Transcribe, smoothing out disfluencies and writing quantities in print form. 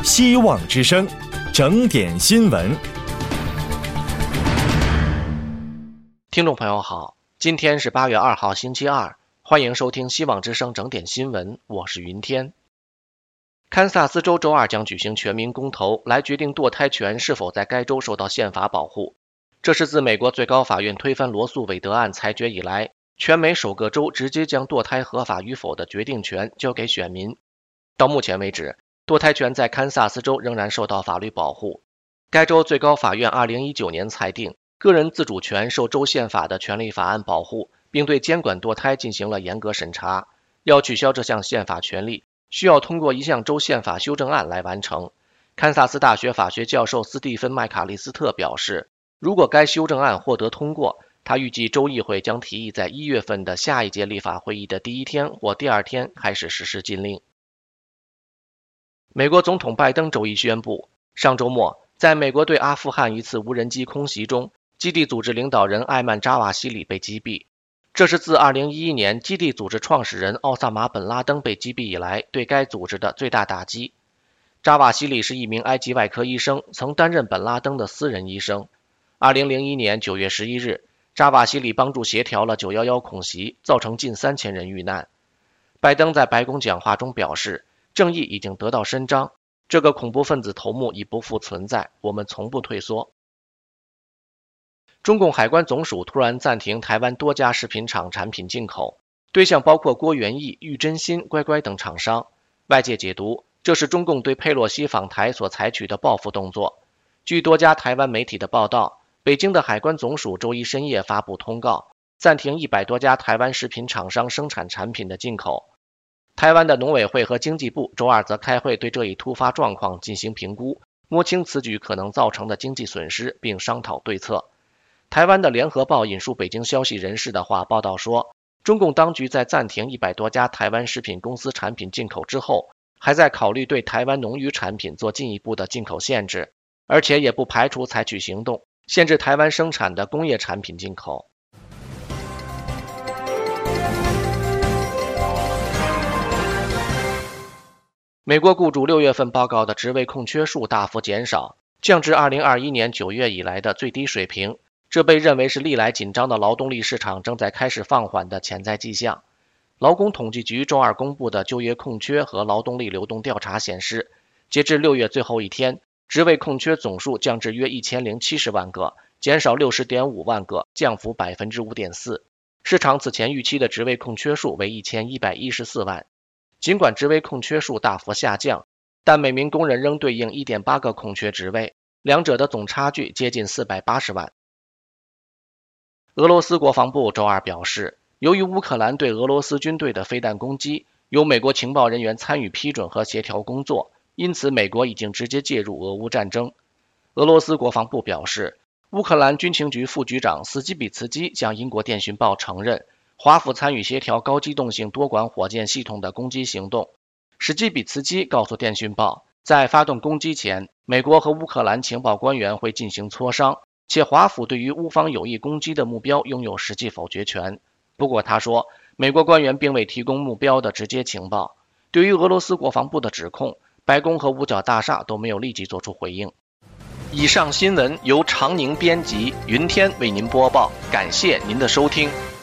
希望之声，整点新闻。 听众朋友好，今天是8月2号星期二，欢迎收听希望之声整点新闻，我是云天。堪萨斯州周二将举行全民公投，来决定堕胎权是否在该州受到宪法保护。这是自美国最高法院推翻罗诉韦德案裁决以来，全美首个州直接将堕胎合法与否的决定权交给选民。到目前为止，堕胎权在堪萨斯州仍然受到法律保护。该州最高法院2019年裁定，个人自主权受州宪法的权利法案保护，并对监管堕胎进行了严格审查。要取消这项宪法权利，需要通过一项州宪法修正案来完成。堪萨斯大学法学教授斯蒂芬·麦卡利斯特表示，如果该修正案获得通过，他预计州议会将提议在1月份的下一届立法会议的第一天或第二天开始实施禁令。美国总统拜登周一宣布，上周末在美国对阿富汗一次无人机空袭中，基地组织领导人艾曼·扎瓦希里被击毙。这是自2011年基地组织创始人奥萨马·本·拉登被击毙以来对该组织的最大打击。扎瓦希里是一名埃及外科医生，曾担任本·拉登的私人医生。2001年9月11日，扎瓦希里帮助协调了911恐袭，造成近3000人遇难。拜登在白宫讲话中表示，正义已经得到伸张，这个恐怖分子头目已不复存在，我们从不退缩。中共海关总署突然暂停台湾多家食品厂产品进口，对象包括郭元益、玉珍心、乖乖等厂商。外界解读，这是中共对佩洛西访台所采取的报复动作。据多家台湾媒体的报道，北京的海关总署周一深夜发布通告，暂停100多家台湾食品厂商生产产品的进口。台湾的农委会和经济部周二则开会对这一突发状况进行评估，摸清此举可能造成的经济损失，并商讨对策。台湾的联合报引述北京消息人士的话报道说，中共当局在暂停100多家台湾食品公司产品进口之后，还在考虑对台湾农渔产品做进一步的进口限制，而且也不排除采取行动，限制台湾生产的工业产品进口。美国雇主6月份报告的职位空缺数大幅减少，降至2021年9月以来的最低水平，这被认为是历来紧张的劳动力市场正在开始放缓的潜在迹象。劳工统计局周二公布的就业空缺和劳动力流动调查显示，截至6月最后一天，职位空缺总数降至约1070万个，减少 60.5 万个，降幅 5.4%。市场此前预期的职位空缺数为1114万。尽管职位空缺数大幅下降，但每名工人仍对应 1.8 个空缺职位，两者的总差距接近480万。俄罗斯国防部周二表示，由于乌克兰对俄罗斯军队的飞弹攻击，由美国情报人员参与批准和协调工作，因此美国已经直接介入俄乌战争。俄罗斯国防部表示，乌克兰军情局副局长斯基比茨基向英国电讯报承认，华府参与协调高机动性多管火箭系统的攻击行动。史基比茨基告诉电讯报，在发动攻击前，美国和乌克兰情报官员会进行磋商，且华府对于乌方有意攻击的目标拥有实际否决权。不过他说，美国官员并未提供目标的直接情报。对于俄罗斯国防部的指控，白宫和五角大厦都没有立即做出回应。以上新闻由常宁编辑，云天为您播报，感谢您的收听。